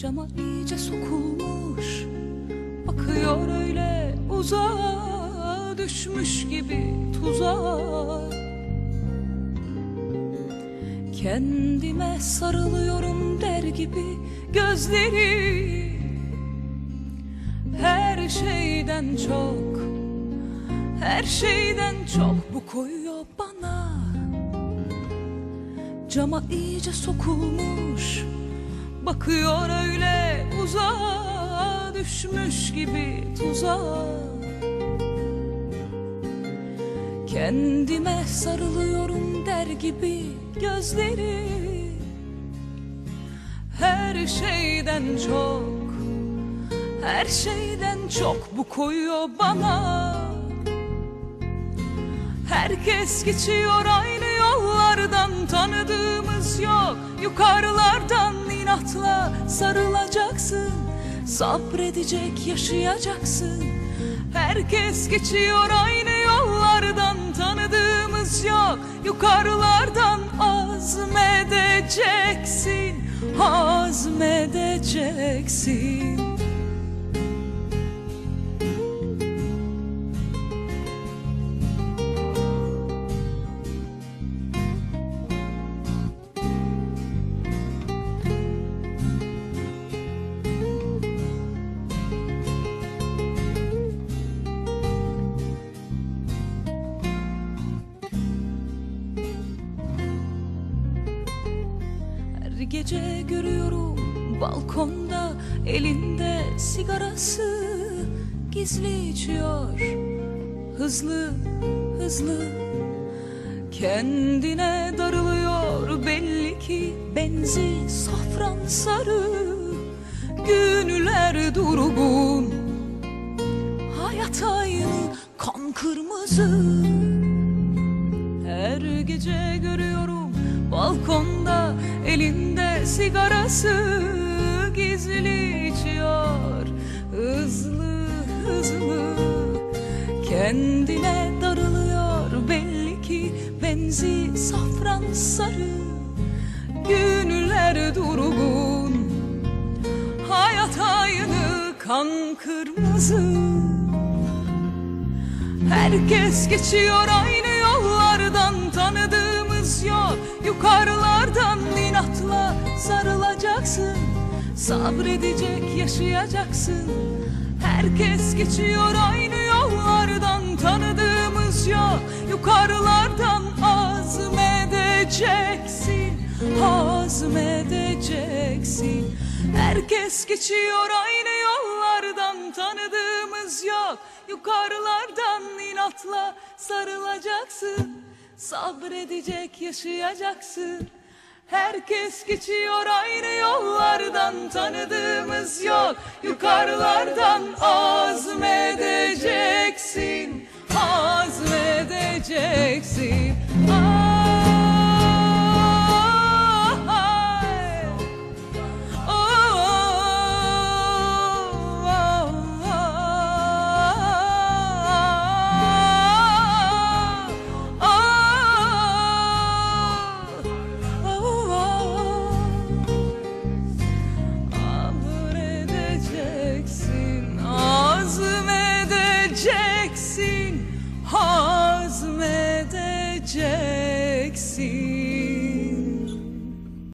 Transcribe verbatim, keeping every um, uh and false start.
Cama iyice sokulmuş, bakıyor öyle uzağa, düşmüş gibi tuzağa. Kendime sarılıyorum der gibi gözleri, her şeyden çok, her şeyden çok bu koyuyor bana. Cama iyice sokulmuş, bakıyor öyle uzağa, düşmüş gibi tuzağa. Kendime sarılıyorum der gibi gözleri, her şeyden çok, her şeyden çok bu koyuyor bana. Herkes geçiyor aynı yollardan, tanıdığımız yok. Yukarılardan inatla sarılacaksın, sabredecek, yaşayacaksın. Herkes geçiyor aynı yollardan, tanıdığımız yok. Yukarılardan azmedeceksin, azmedeceksin. Gece görüyorum balkonda, elinde sigarası, gizli içiyor hızlı hızlı. Kendine darılıyor belli ki, benzi safran sarı. Günler durgun, hayat aynı kan kırmızı. Her gece görüyorum balkonda, elinde sigarası, gizli içiyor hızlı hızlı. Kendine darılıyor belli ki, benzi safran sarı. Günler durgun, hayat aynı kan kırmızı. Herkes geçiyor aynı yollardan, tanıdığımız yok. Yukarılardan inatla sarılacaksın, sabredecek, yaşayacaksın. Herkes geçiyor aynı yollardan, tanıdığımız yok. Yukarılardan azmedeceksin, azmedeceksin. Herkes geçiyor aynı yollardan, tanıdığımız yok. Yukarılardan inatla sarılacaksın, sabredecek, yaşayacaksın. Herkes geçiyor aynı yollardan, tanıdığımız yok. Yukarılardan azmedecek.